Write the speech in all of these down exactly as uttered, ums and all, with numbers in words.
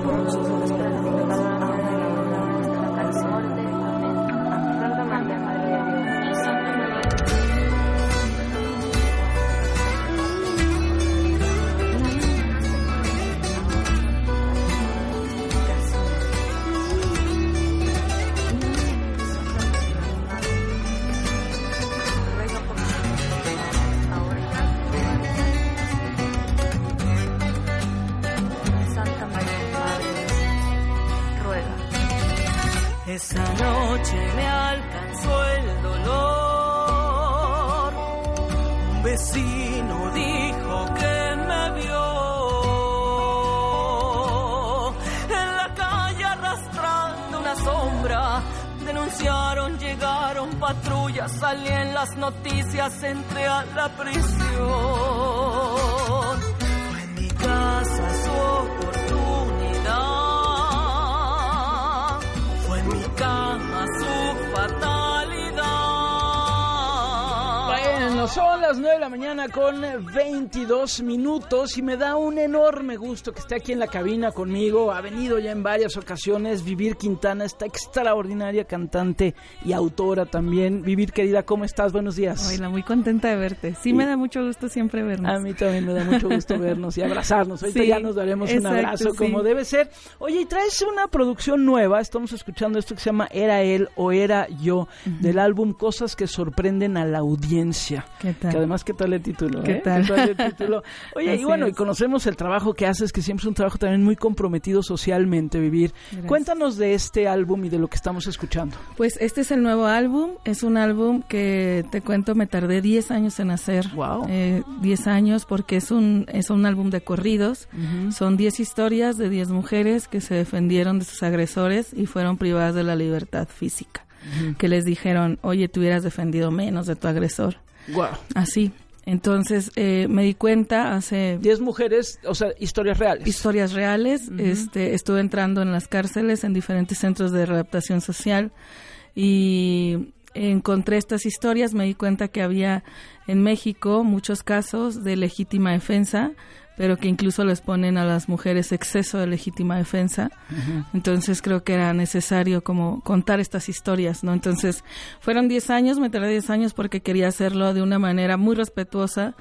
Esa noche me alcanzó el dolor. Un vecino dijo que me vio en la calle arrastrando una sombra. Denunciaron, llegaron patrullas, salí en las noticias, entré a la prisión. Fue en mi casa su oportunidad. Cama, su fatalidad. Bueno, son las nueve de la mañana con veintidós minutos y me da un enorme gusto que esté aquí en la cabina conmigo. Ha venido ya en varias ocasiones. Vivir Quintana, esta extraordinaria cantante y autora también. Vivir, querida, ¿cómo estás? Buenos días. Hola, muy contenta de verte. Sí, y me da mucho gusto siempre vernos. A mí también me da mucho gusto vernos y abrazarnos. Ahorita sí, ya nos daremos exacto, un abrazo como sí. debe ser. Oye, y traes una producción nueva. Estamos escuchando esto que se llama Era Él o Era Yo, uh-huh. del álbum Cosas que sorprenden a la audiencia. ¿Qué tal? Que además, ¿qué tal el título? ¿Qué eh? tal? ¿Qué tal el título? Oye, Así y bueno, es. y conocemos el trabajo que haces, que siempre es un trabajo también muy comprometido socialmente, Vivir. Gracias. Cuéntanos de este álbum y de lo que estamos escuchando. Pues este es el nuevo álbum. Es un álbum que, te cuento, me tardé diez años en hacer. Wow. Eh, diez años porque es un, es un álbum de corridos. Uh-huh. Son diez historias de diez mujeres que se defendieron de sus agresores y fueron privadas de la libertad física. Uh-huh. Que les dijeron, oye, te hubieras defendido menos de tu agresor. Wow. Así. Entonces eh, me di cuenta hace... Diez mujeres, o sea, historias reales. Historias reales. Uh-huh. este, estuve entrando en las cárceles, en diferentes centros de readaptación social y encontré estas historias. Me di cuenta que había en México muchos casos de legítima defensa, pero que incluso les ponen a las mujeres exceso de legítima defensa. Uh-huh. Entonces creo que era necesario como contar estas historias, ¿no? Entonces fueron diez años, me tardé diez años porque quería hacerlo de una manera muy respetuosa,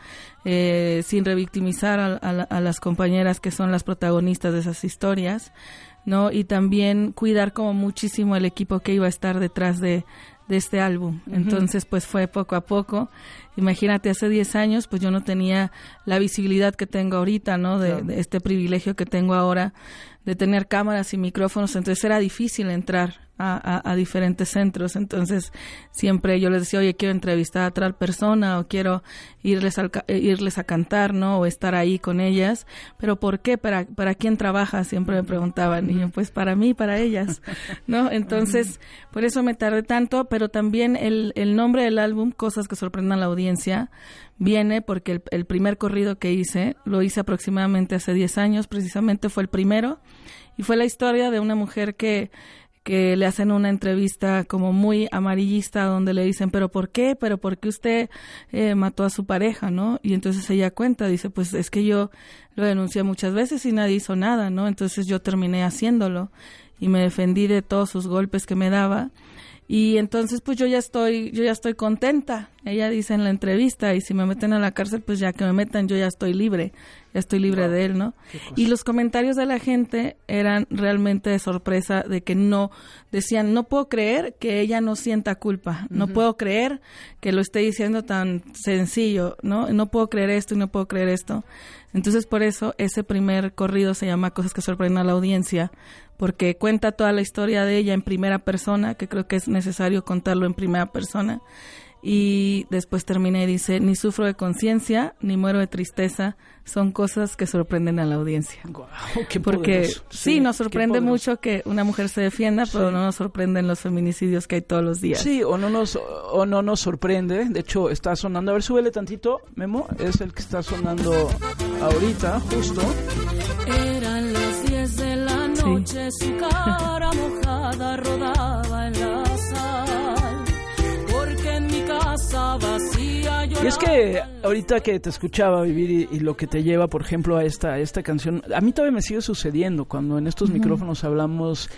eh, sin revictimizar a, a, a las compañeras que son las protagonistas de esas historias, ¿no? Y también cuidar como muchísimo el equipo que iba a estar detrás de, de este álbum. Uh-huh. Entonces pues fue poco a poco. Imagínate, hace diez años pues yo no tenía la visibilidad que tengo ahorita, ¿no? De, claro. de este privilegio que tengo ahora de tener cámaras y micrófonos, entonces era difícil entrar a, a, a diferentes centros. Entonces siempre yo les decía, oye, quiero entrevistar a tal persona o quiero irles a, irles a cantar, ¿no? O estar ahí con ellas. ¿Pero por qué? ¿Para, para quién trabajas? Siempre me preguntaban. Y yo, pues para mí, para ellas, ¿no? Entonces, por eso me tardé tanto, pero también el, el nombre del álbum, Cosas que sorprendan a la audiencia, viene porque el, el primer corrido que hice, lo hice aproximadamente hace diez años, precisamente fue el primero, y fue la historia de una mujer que que le hacen una entrevista como muy amarillista donde le dicen, ¿pero por qué? ¿Pero por qué usted eh, mató a su pareja, no? Y entonces ella cuenta, dice, pues es que yo lo denuncié muchas veces y nadie hizo nada, ¿no? Entonces yo terminé haciéndolo y me defendí de todos sus golpes que me daba. Y entonces pues yo ya estoy, yo ya estoy contenta, ella dice en la entrevista, y si me meten a la cárcel, pues ya que me metan, yo ya estoy libre, ya estoy libre wow. de él, ¿no? Y los comentarios de la gente eran realmente de sorpresa, de que no, decían, no puedo creer que ella no sienta culpa, uh-huh. no puedo creer que lo esté diciendo tan sencillo, ¿no? No puedo creer esto y no puedo creer esto. Entonces por eso ese primer corrido se llama Cosas que sorprenden a la audiencia, porque cuenta toda la historia de ella en primera persona, que creo que es necesario contarlo en primera persona. Y después termina y dice, ni sufro de conciencia, ni muero de tristeza, son cosas que sorprenden a la audiencia. Wow, qué Porque poderoso. sí, sí, nos sorprende mucho que una mujer se defienda, sí. pero no nos sorprenden los feminicidios que hay todos los días. Sí, o no nos o no nos sorprende. De hecho, está sonando, a ver, súbele tantito, Memo, es el que está sonando ahorita, justo. Eran las diez de la noche, sí. Su cara mojada rodaba en la sal, porque en mi casa vacía yo Y es que ahorita que te escuchaba Vivir y, y lo que te lleva, por ejemplo, a esta, a esta canción, a mí todavía me sigue sucediendo cuando en estos uh-huh. micrófonos hablamos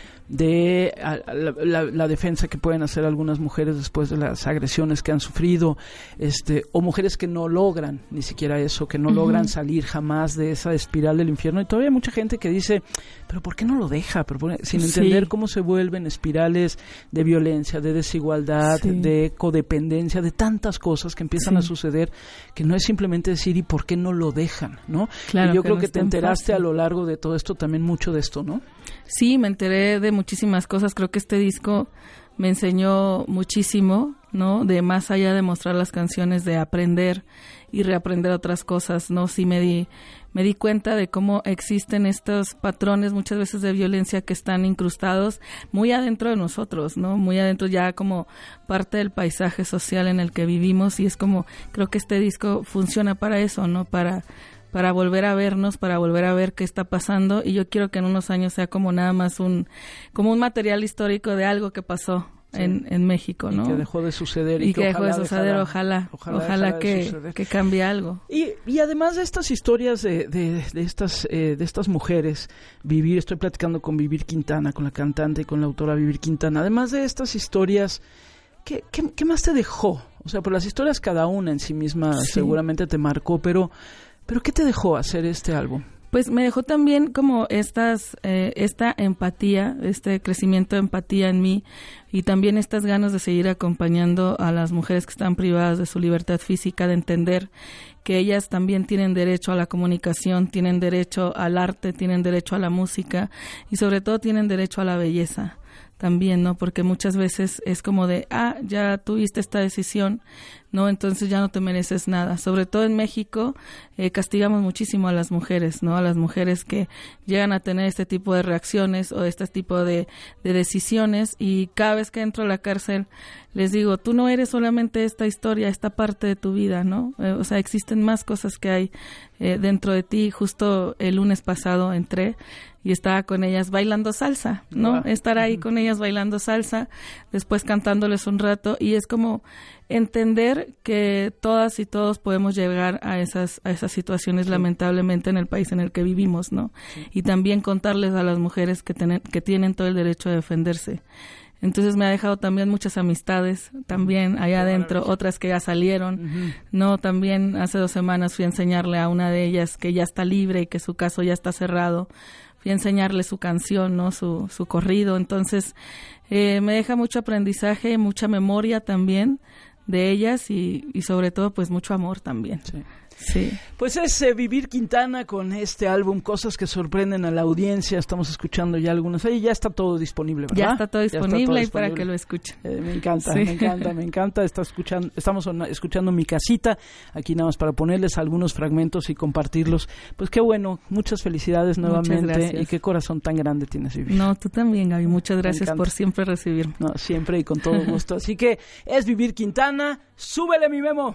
de a, a la, la, la defensa que pueden hacer algunas mujeres después de las agresiones que han sufrido, este, o mujeres que no logran ni siquiera eso, que no uh-huh. logran salir jamás de esa espiral del infierno. Y todavía hay mucha gente que dice, pero ¿por qué no lo deja? Pero, sin entender sí. cómo se vuelven espirales de violencia, de desigualdad, sí. de codependencia, de tantas cosas que empiezan sí. a suceder, que no es simplemente decir, ¿y por qué no lo dejan? ¿No? Claro, y yo que creo no que te enteraste fácil. a lo largo de todo esto también mucho de esto, ¿no? Sí, me enteré de muchísimas cosas. Creo que este disco me enseñó muchísimo, ¿no? De más allá de mostrar las canciones, de aprender y reaprender otras cosas, ¿no? Sí me di, me di cuenta de cómo existen estos patrones muchas veces de violencia que están incrustados muy adentro de nosotros, ¿no? Muy adentro, ya como parte del paisaje social en el que vivimos, y es como, creo que este disco funciona para eso, ¿no? Para para volver a vernos, para volver a ver qué está pasando, y yo quiero que en unos años sea como nada más un, como un material histórico de algo que pasó sí. en, en México, ¿no? Y que dejó de suceder. Y, y que, que dejó de suceder, ojalá, ojalá, ojalá, ojalá que, que cambie algo. Y, y además de estas historias de, de, de estas eh, de estas mujeres, Vivir, estoy platicando con Vivir Quintana, con la cantante y con la autora Vivir Quintana, además de estas historias, ¿qué, qué, qué más te dejó? O sea, por las historias cada una en sí misma sí. seguramente te marcó, pero... ¿Pero qué te dejó hacer este álbum? Pues me dejó también como estas, eh, esta empatía, este crecimiento de empatía en mí, y también estas ganas de seguir acompañando a las mujeres que están privadas de su libertad física, de entender que ellas también tienen derecho a la comunicación, tienen derecho al arte, tienen derecho a la música, y sobre todo tienen derecho a la belleza también, ¿no? Porque muchas veces es como de, ah, ya tuviste esta decisión, ¿no? Entonces ya no te mereces nada. Sobre todo en México eh, castigamos muchísimo a las mujeres, ¿no? A las mujeres que llegan a tener este tipo de reacciones o este tipo de, de decisiones, y cada vez que entro a la cárcel les digo, tú no eres solamente esta historia, esta parte de tu vida, ¿no? Eh, o sea, existen más cosas que hay eh, dentro de ti. Justo el lunes pasado entré y estaba con ellas bailando salsa, ¿no? Wow. Estar ahí con ellas bailando salsa, después cantándoles un rato, y es como entender que todas y todos podemos llegar a esas a esas situaciones sí. lamentablemente en el país en el que vivimos, ¿no? Sí. Y también contarles a las mujeres que, ten, que tienen todo el derecho a defenderse. Entonces me ha dejado también muchas amistades, también allá adentro, otras que ya salieron, uh-huh. ¿no? También hace dos semanas fui a enseñarle a una de ellas que ya está libre y que su caso ya está cerrado. Fui a enseñarle su canción, ¿no? Su, su corrido. Entonces eh, me deja mucho aprendizaje, mucha memoria también de ellas, y, y sobre todo pues mucho amor también. Sí. Sí. Pues es eh, Vivir Quintana con este álbum, Cosas que sorprenden a la audiencia. Estamos escuchando ya algunos. Ahí ya está todo disponible, ¿verdad? Ya está todo disponible, está todo disponible. Y para que lo escuchen. Eh, me encanta, sí. me encanta, me encanta. Está escuchando, estamos escuchando Mi Casita, aquí nada más para ponerles algunos fragmentos y compartirlos. Pues qué bueno, muchas felicidades nuevamente. Muchas gracias. Y qué corazón tan grande tienes, Vivir. No, tú también, Gaby. Muchas gracias por siempre recibirme. No, siempre y con todo gusto. Así que es Vivir Quintana. ¡Súbele, mi Memo!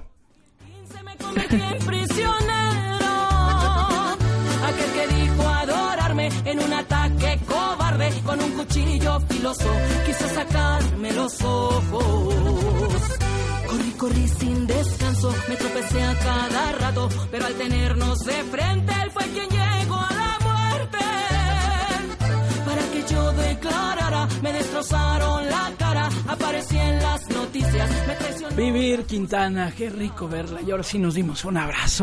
Se me convertí en prisionero, aquel que dijo adorarme en un ataque cobarde, con un cuchillo filoso quiso sacarme los ojos. Corrí, corrí sin descanso, me tropecé a cada rato, pero al tenernos de frente él fue quien llegó a la muerte. Para que yo declarara, me destrozaron la cara, aparecí en las noticias, me traicionó. Vivir Quintana, qué rico verla, y ahora sí nos dimos un abrazo.